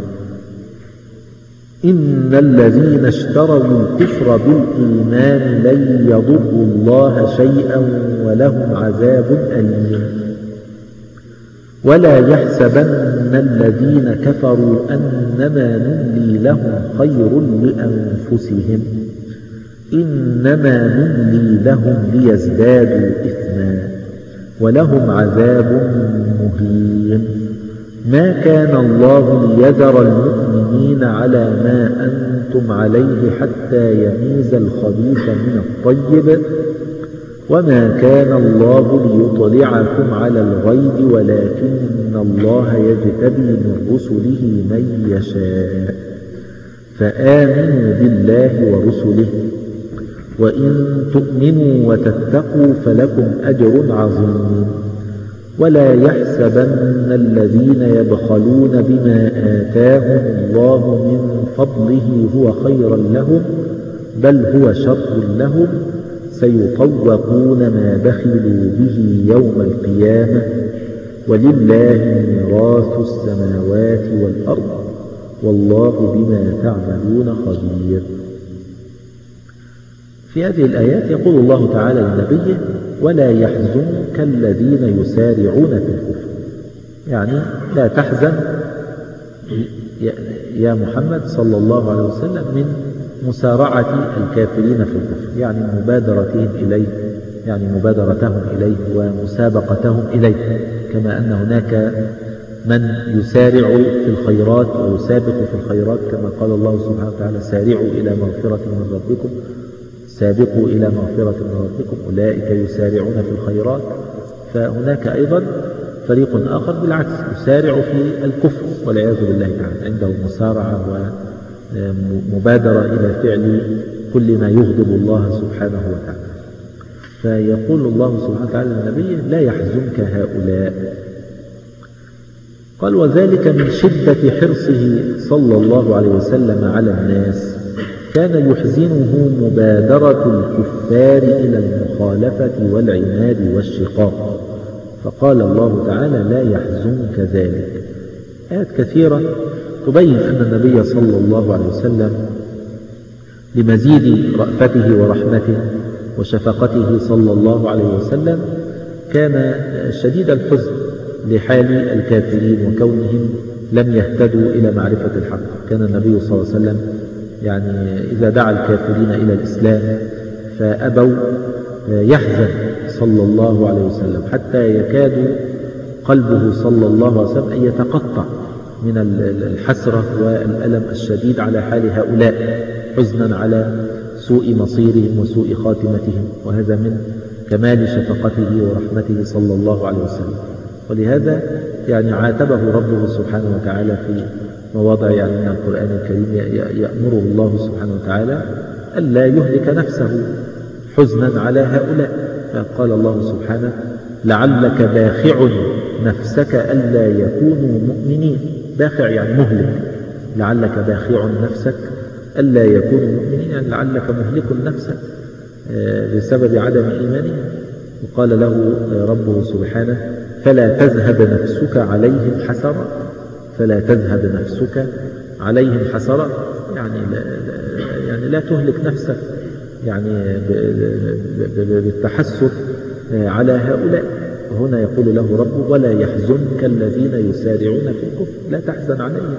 إن الذين اشتروا الكفر بالإيمان لن يضروا الله شيئا ولهم عذاب أليم. ولا يحسبن الذين كفروا أنما نملي لهم خير لأنفسهم إنما نملي لهم ليزدادوا إثما ولهم عذاب مهين. ما كان الله ليذر المؤمنين ظاهرين على ما أنتم عليه حتى يميز الخبيث من الطيب وما كان الله ليطلعكم على الغيب ولكن الله يجتبي من رسله من يشاء فآمنوا بالله ورسله وإن تؤمنوا وتتقوا فلكم أجر عظيم ولا يحسبن الذين يبخلون بما آتاهم الله من فضله هو خيرا لهم بل هو شر لهم سيطوقون ما بخلوا به يوم القيامة ولله ميراث السماوات والأرض والله بما تعملون خبير. في هذه الآيات يقول الله تعالى لنبيه ولا يحزنك الذين يسارعون في الكفر، يعني لا تحزن يا محمد صلى الله عليه وسلم من مسارعة الكافرين في الكفر، يعني مبادرتهم إليه، يعني مبادرتهم إليه ومسابقتهم إليه، كما أن هناك من يسارع في الخيرات ويسابق في الخيرات كما قال الله سبحانه وتعالى سارعوا إلى مغفرة من ربكم سابقوا إلى مغفرة من ربكم أولئك يسارعون في الخيرات. فهناك أيضا فريق آخر بالعكس يسارع في الكفر والعياذ بالله تعالى، عنده مسارعة ومبادرة إلى فعل كل ما يغضب الله سبحانه وتعالى. فيقول الله سبحانه وتعالى للنبي لا يحزنك هؤلاء. قال وذلك من شدة حرصه صلى الله عليه وسلم على الناس كان يحزنه مبادرة الكفار إلى المخالفة والعناد والشقاق، فقال الله تعالى لا يحزنك ذلك. آيات كثيرة تبين أن النبي صلى الله عليه وسلم لمزيد رأفته ورحمته وشفقته صلى الله عليه وسلم كان شديد الحزن لحال الكافرين وكونهم لم يهتدوا إلى معرفة الحق. كان النبي صلى الله عليه وسلم يعني إذا دعا الكافرين إلى الإسلام فأبوا يحزن صلى الله عليه وسلم حتى يكاد قلبه صلى الله عليه وسلم أن يتقطع من الحسرة والألم الشديد على حال هؤلاء حزنا على سوء مصيرهم وسوء خاتمتهم، وهذا من كمال شفقته ورحمته صلى الله عليه وسلم. ولهذا يعني عاتبه ربه سبحانه وتعالى في مواضع يعني من القرآن الكريم يأمره الله سبحانه وتعالى ألا يهلك نفسه حزنا على هؤلاء، فقال الله سبحانه لعلك باخع نفسك ألا يكونوا مؤمنين. باخع يعني مهلك، لعلك باخع نفسك ألا يكونوا مؤمنين، يعني لعلك مهلك نفسك بسبب عدم إيمانهم. وقال له ربه سبحانه فلا تذهب نفسك عليهم حسرة، فلا تذهب نفسك عليهم حسرة، يعني لا, يعني لا تهلك نفسك يعني بالتحسر على هؤلاء. وهنا يقول له ربه ولا يحزنك الذين يسارعون في الكفر، لا تحزن عليهم.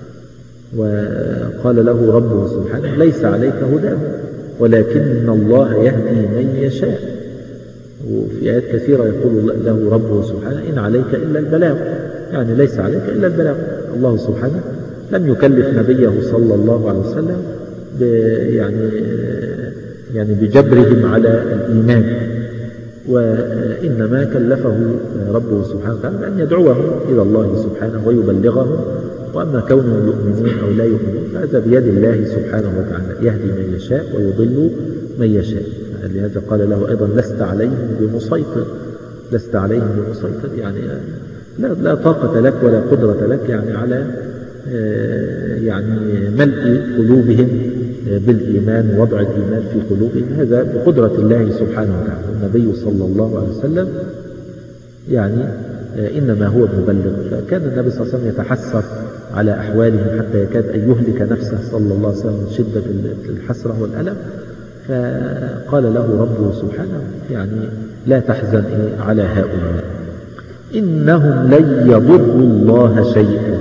وقال له ربه سبحانه ليس عليك هداهم ولكن الله يهدي من يشاء. وفي آيات كثيرة يقول له ربه سبحانه إن عليك إلا البلاغ، يعني ليس عليك إلا البلاغ. الله سبحانه لم يكلف نبيه صلى الله عليه وسلم يعني يعني بجبرهم على الإيمان، وإنما كلفه ربه سبحانه وتعالى أن يدعوهم إلى الله سبحانه ويبلغهم، وأما كونهم يؤمنون أو لا يؤمنون فهذا بيد الله سبحانه وتعالى يهدي من يشاء ويضل من يشاء. لهذا قال له أيضا لست عليهم بمسيطر، لست عليهم بمسيطر، يعني لا, لا طاقة لك ولا قدرة لك يعني على يعني ملء قلوبهم بالإيمان ووضع الإيمان في قلوبهم، هذا بقدرة الله سبحانه وتعالى. النبي صلى الله عليه وسلم يعني إنما هو مبلغ، فكان النبي صلى الله عليه وسلم يتحسر على أحوالهم حتى يكاد أن يهلك نفسه صلى الله عليه وسلم من شدة الحسرة والألم. فقال له ربه سبحانه يعني لا تحزن على هؤلاء إنهم لن يضروا الله شيئا،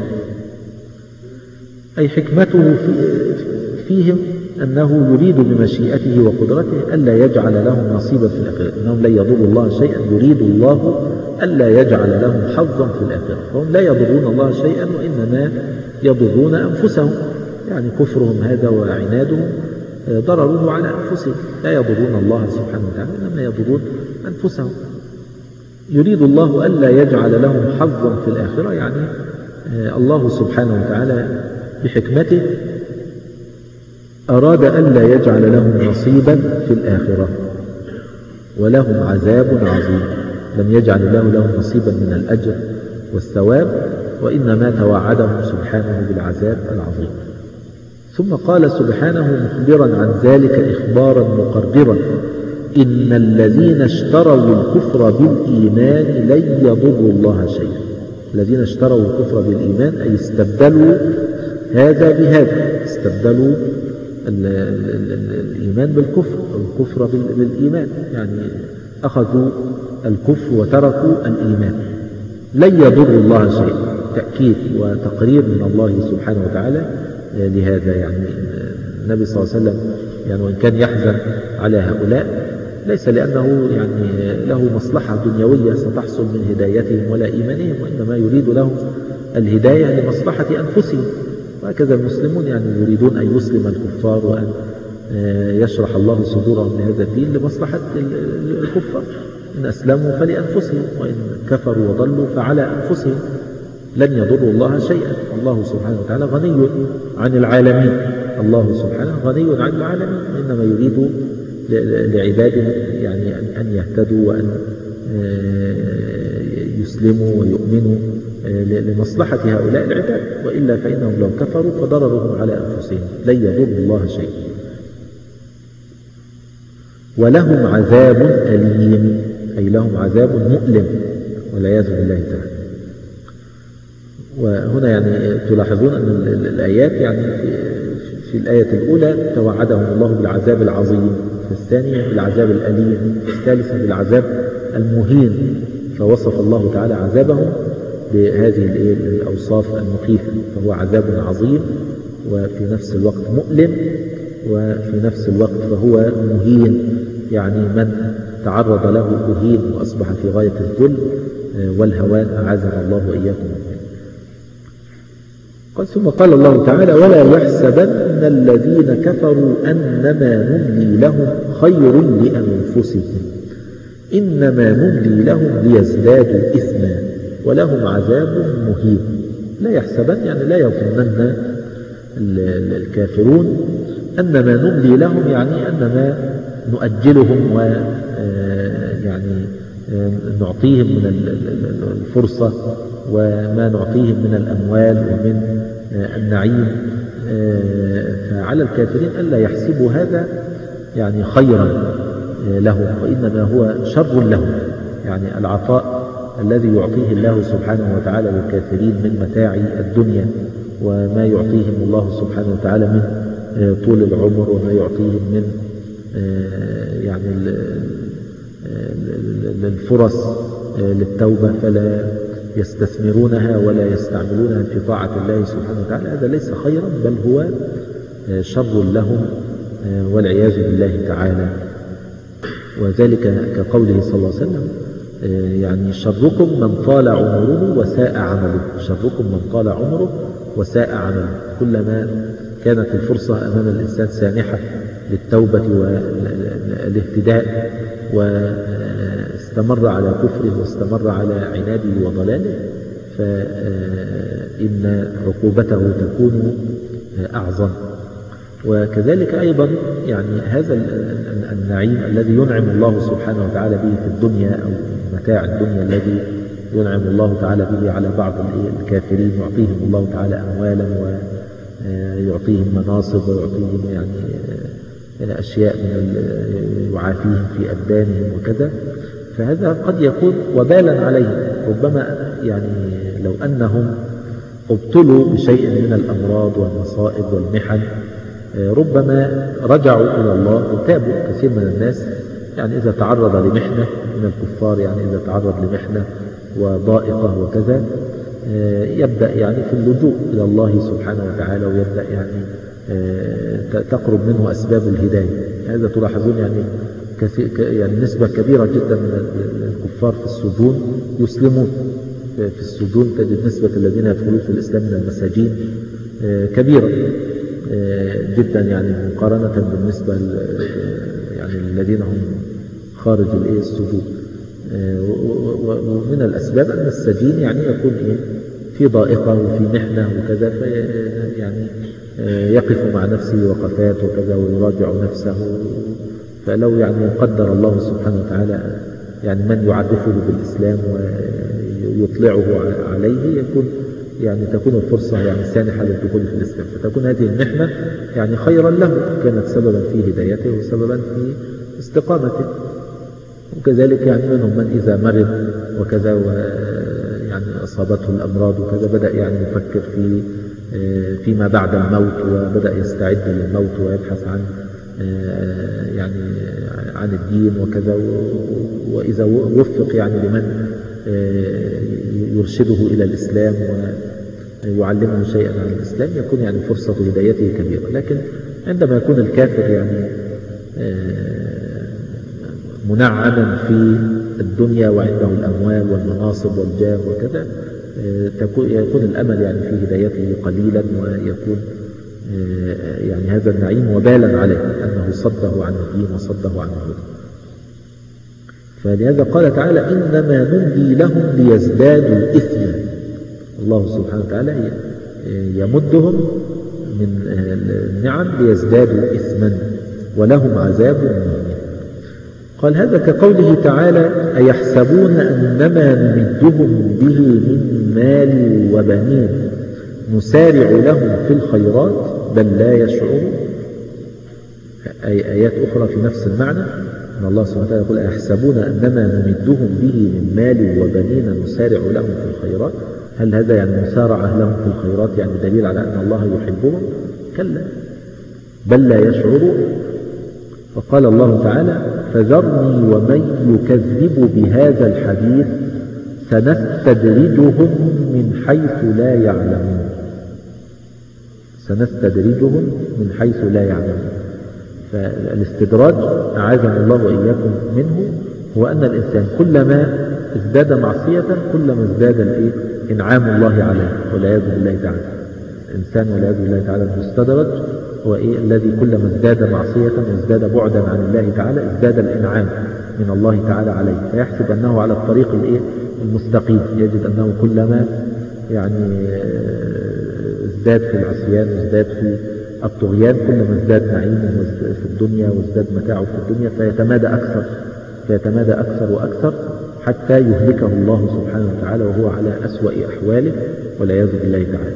أي حكمته في فيهم أنه يريد بمشيئته وقدرته ألا يجعل لهم نصيبا في الآخرة. إنهم لن يضروا الله شيئا، يريد الله ألا يجعل لهم حظا في الآخرة، فهم لا يضرون الله شيئا وإنما يضرون أنفسهم، يعني كفرهم هذا وعنادهم ضرره على أنفسهم، لا يضرون الله سبحانه وتعالى إنما يضرون أنفسهم. يريد الله ألا يجعل لهم حظا في الآخرة، يعني الله سبحانه وتعالى بحكمته أراد ألا يجعل لهم نصيبا في الآخرة ولهم عذاب عظيم. لم يجعل الله لهم نصيبا من الأجر والثواب، وإنما توعدهم سبحانه بالعذاب العظيم. ثم قال سبحانه مخبرا عن ذلك إخبارا مقررا: إن الذين اشتروا الكفر بالإيمان لن يضروا الله شيئا. الذين اشتروا الكفر بالإيمان أي استبدلوا هذا بهذا، استبدلوا ال ال ال الإيمان بالكفر أو الكفر بالإيمان، يعني أخذوا الكفر وتركوا الإيمان. لن يضروا الله شيئا، تأكيد وتقرير من الله سبحانه وتعالى لهذا. يعني النبي صلى الله عليه وسلم يعني وإن كان يحزن على هؤلاء ليس لأنه يعني له مصلحة دنيوية ستحصل من هدايتهم ولا إيمانهم، وإنما يريد لهم الهداية لمصلحة أنفسهم. وهكذا المسلمون يعني يريدون أن يسلم الكفار وأن يشرح الله صدورهم لهذا الدين لمصلحة الكفار. إن أسلموا فلأنفسهم، وإن كفروا وضلوا فعلى أنفسهم. لن يضروا الله شيئا. الله سبحانه وتعالى غني عن العالمين، الله سبحانه غني عن العالمين، إنما يريد لعباده يعني أن يهتدوا وأن يسلموا ويؤمنوا لمصلحة هؤلاء العباد، وإلا فإنهم لو كفروا فضررهم على أنفسهم. لن يضروا الله شيئا ولهم عذاب أليم، أي لهم عذاب مؤلم والعياذ بالله تعالى. وهنا يعني تلاحظون أن الآيات يعني في, في الآية الأولى توعدهم الله بالعذاب العظيم، في الثانية بالعذاب الأليم، في الثالثة بالعذاب المهين، فوصف الله تعالى عذابهم بهذه الأوصاف المخيفة، فهو عذاب عظيم وفي نفس الوقت مؤلم، وفي نفس الوقت فهو مهين، يعني من تعرض له أهين وأصبح في غاية الذل والهوان، أعاذنا الله وإياكم. قال ثم قال الله تعالى: ولا يحسبن الذين كفروا أنما نملي لهم خير لأنفسهم إنما نملي لهم ليزدادوا إثما ولهم عذاب مهين. لا يحسبن يعني لا يظنن الكافرون أنما نملي لهم، يعني أنما نؤجلهم و يعني نعطيهم من الفرصة وما نعطيهم من الأموال ومن النعيم. فعلى الكافرين ألا يحسبوا هذا يعني خيرا لهم، وإنما هو شر لهم. يعني العطاء الذي يعطيه الله سبحانه وتعالى للكافرين من متاع الدنيا، وما يعطيهم الله سبحانه وتعالى من طول العمر، وما يعطيهم من يعني الفرص للتوبة، فلا يستثمرونها ولا يستعملونها في طاعة الله سبحانه وتعالى، هذا ليس خيرا بل هو شر لهم والعياذ بالله تعالى. وذلك كقوله صلى الله عليه وسلم: يعني شركم من طال عمره وساء عمله. شركم من طال عمره وساء عمله. كلما كانت الفرصة أمام الإنسان سانحة للتوبة والاهتداء واستمر على كفره واستمر على عناده وضلاله، فإن عقوبته تكون أعظم. وكذلك أيضا يعني هذا النعيم الذي ينعم الله سبحانه وتعالى به في الدنيا، أو متاع الدنيا الذي ينعم الله تعالى به على بعض الكافرين، يعطيهم الله تعالى أموالا ويعطيهم مناصب ويعطيهم يعني أشياء من يعافيهم في أبدانهم وكذا، فهذا قد يكون وبالا عليهم. ربما يعني لو أنهم ابتلوا بشيء من الأمراض والمصائب والمحن ربما رجعوا إلى الله وتابوا. كثير من الناس يعني إذا تعرض لمحنة من الكفار، يعني إذا تعرض لمحنة وضائقة وكذا، يبدأ يعني في اللجوء إلى الله سبحانه وتعالى، ويبدأ يعني تقرب منه أسباب الهداية. هذا تلاحظون يعني يعني نسبة كبيرة جدا من الكفار في السجون يسلمون. في السجون تجد نسبة الذين يدخلون في الإسلام من المساجين كبيرة جدا، يعني مقارنة بالنسبة يعني الذين هم خارج السجون. ومن الأسباب أن السجين يعني يكون في ضائقة وفي محنة وكذا، يعني يقف مع نفسه وقفات وكذا ويراجع نفسه. فلو يعني قدر الله سبحانه وتعالى يعني من يعرفه بالإسلام ويطلعه عليه، يكون يعني تكون الفرصة يعني سانحة للدخول في الإسلام، فتكون هذه المحنة يعني خيرا له، كانت سببا في هدايته وسببا في استقامته. وكذلك يعني منهم من إذا مرض وكذا ويعني أصابته الأمراض وكذا بدأ يعني يفكر في فيما بعد الموت، وبدأ يستعد للموت ويبحث عن يعني عن الدين وكذا. وإذا وفق يعني لمن يرشده إلى الإسلام ويعلمه شيئا عن الإسلام، يكون يعني فرصة هدايته كبيرة. لكن عندما يكون الكافر يعني منعما في الدنيا وعنده الأموال والمناصب والجاه وكذا، يكون الأمل يعني في هدايته قليلا، ويكون يعني هذا النعيم وبالا عليه أنه صده عن الدين وصده عن الهدى. فلهذا قال تعالى: إنما نملي لهم ليزدادوا إثما. الله سبحانه وتعالى يمدهم من النعم ليزدادوا إثما ولهم عذاب مهين. قال: هذا كقوله تعالى: أيحسبون أنما نمدهم به من مال وبنين نسارع لهم في الخيرات بل لا يشعرون. أي آيات أخرى في نفس المعنى، أن الله سبحانه وتعالى يقول: أيحسبون أنما نمدهم به من مال وبنين نسارع لهم في الخيرات. هل هذا يعني مسارعة لهم في الخيرات يعني دليل على أن الله يحبهم؟ كلا، بل لا يشعرون. وقال الله تعالى: فذرني ومن يكذب بهذا الحديث سنستدرجهم من حيث لا يعلمون. سنستدرجهم من حيث لا يعلمون. فالاستدراج أعاذنا الله وإياكم منه هو أن الإنسان كلما ازداد معصية كلما ازداد إنعام الله عليه، والعياذ بالله تعالى. الإنسان والعياذ بالله تعالى المستدرج هو إيه؟ الذي كلما ازداد معصية وازداد بعدا عن الله تعالى ازداد الإنعام من الله تعالى عليه، فيحسب أنه على الطريق الإيه؟ المستقيم. يجد أنه كلما يعني ازداد في العصيان وازداد في الطغيان كلما ازداد نعيمه في الدنيا وازداد متاعه في الدنيا، فيتمادى أكثر فيتمادى أكثر وأكثر حتى يهلكه الله سبحانه وتعالى وهو على أسوأ أحواله والعياذ بالله تعالى.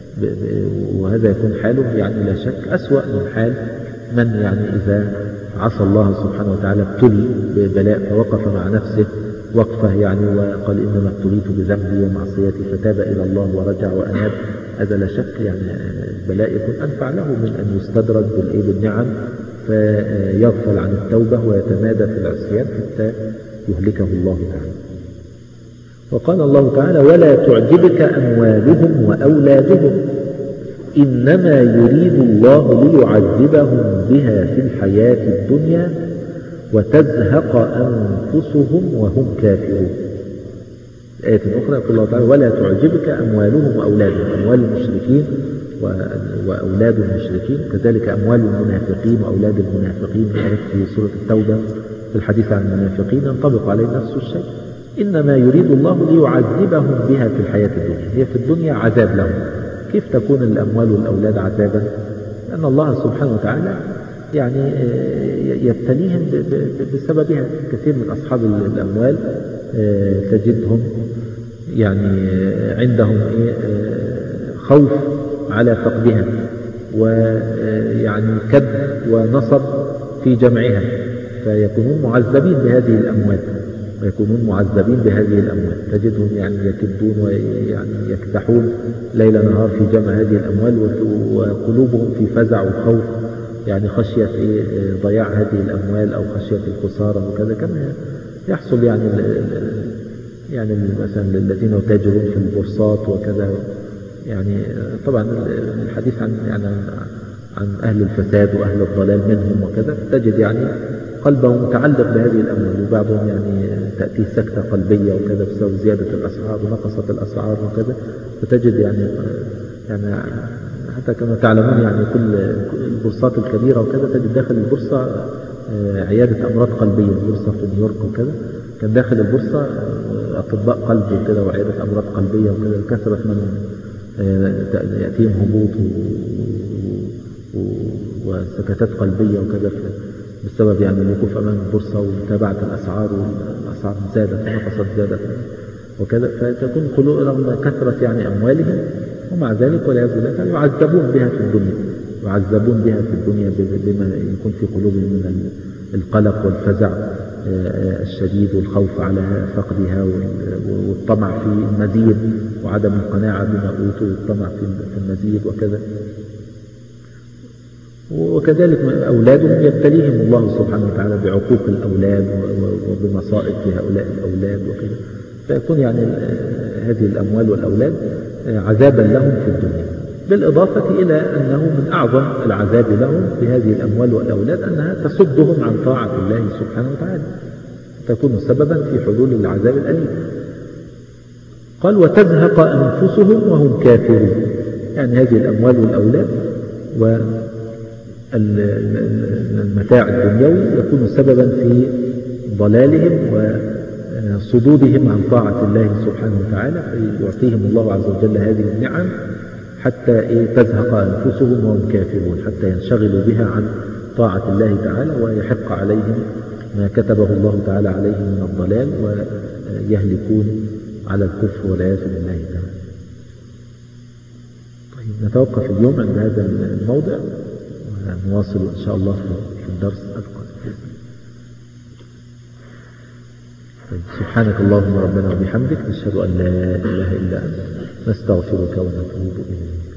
وهذا يكون حاله يعني لا شك أسوأ من حال من يعني إذا عصى الله سبحانه وتعالى ابتلي ببلاء فوقف مع نفسه وقفه يعني وقال: إنما ابتليت بذنبي ومعصيتي فتاب إلى الله ورجع وأناب. هذا لا شك يعني البلاء يكون أنفع له من أن يستدرج بالنعم فيغفل عن التوبة ويتمادى في العصيان حتى يهلكه الله تعالى. وقال الله تعالى: ولا تعجبك أموالهم وأولادهم إنما يريد الله ليعذبهم بها في الحياة الدنيا وتزهق أنفسهم وهم كافرون. آية أخرى يقول الله تعالى: ولا تعجبك أموالهم وأولادهم. أموال المشركين وأولاد المشركين، كذلك أموال المنافقين وأولاد المنافقين في سورة التوبة في الحديث عن المنافقين ينطبق عليه نفس الشيء. إنما يريد الله ليعذبهم بها في الحياة الدنيا. هي في الدنيا عذاب لهم. كيف تكون الأموال والأولاد عذابا؟ لأن الله سبحانه وتعالى يعني يبتليهم بسببها. كثير من أصحاب الأموال تجدهم يعني عندهم خوف على فقدها ويعني كد ونصب في جمعها، فيكونون معذبين بهذه الأموال ويكونون معذبين بهذه الأموال. تجدهم يعني يكدون ويعني يكدحون ليل نهار في جمع هذه الأموال وقلوبهم في فزع وخوف يعني خشية ضياع هذه الأموال أو خشية الخسارة وكذا، كما يحصل يعني يعني مثلا الذين يتاجرون في البورصات وكذا. يعني طبعا الحديث عن يعني عن أهل الفساد وأهل الضلال منهم وكذا، تجد يعني قلبه متعلق بهذه الأموال، وبعضهم يعني تأتي سكتة قلبية وكذا بسبب زيادة الأسعار ونقصت الأسعار وكذا، فتجد يعني يعني حتى كما تعلمون يعني كل البورصات الكبيرة وكذا تجد داخل البورصة عيادة أمراض قلبية، البورصة في نيويورك وكذا كان داخل البورصة أطباء قلب وكذا وعيادة أمراض قلبية وكذا، كثرت منهم يأتيهم هبوط وسكتات قلبية وكذا بسبب يعني الوقوف أمام البورصة ومتابعة الأسعار، والأسعار زادت ونقصت زادت وكذا، فتكون قلوب رغم كثرة يعني أموالهم ومع ذلك والعياذ بالله يعذبون بها في الدنيا، يعذبون بها في الدنيا بما يكون في قلوبهم من القلق والفزع الشديد والخوف على فقدها والطمع في المزيد وعدم القناعة بما أوتوا والطمع في المزيد وكذا. وكذلك أولادهم يبتليهم الله سبحانه وتعالى بعقوق الأولاد وبمصائب في هؤلاء الأولاد وكذا، فيكون يعني هذه الأموال والأولاد عذابا لهم في الدنيا، بالإضافة إلى أنه من أعظم العذاب لهم بهذه الأموال والأولاد أنها تصدهم عن طاعة الله سبحانه وتعالى، تكون سببا في حلول العذاب الأليم. قال وتزهق أنفسهم وهم كافرون، يعني هذه الأموال والأولاد والمتاع الدنيوي يكون سببا في ضلالهم وصدودهم عن طاعة الله سبحانه وتعالى، فيعطيهم الله عز وجل هذه النعم حتى تزهق أنفسهم وهم كافرون، حتى ينشغلوا بها عن طاعة الله تعالى ويحق عليهم ما كتبه الله تعالى عليهم من الضلال ويهلكون على الكفر والعياذ بالله تعالى. طيب نتوقف اليوم عند هذا الموضع ونواصل إن شاء الله في الدرس القادم. طيب سبحانك اللهم ربنا وبحمدك، نشهد أن لا إله إلا أنت، نستغفرك ونتوب إليك.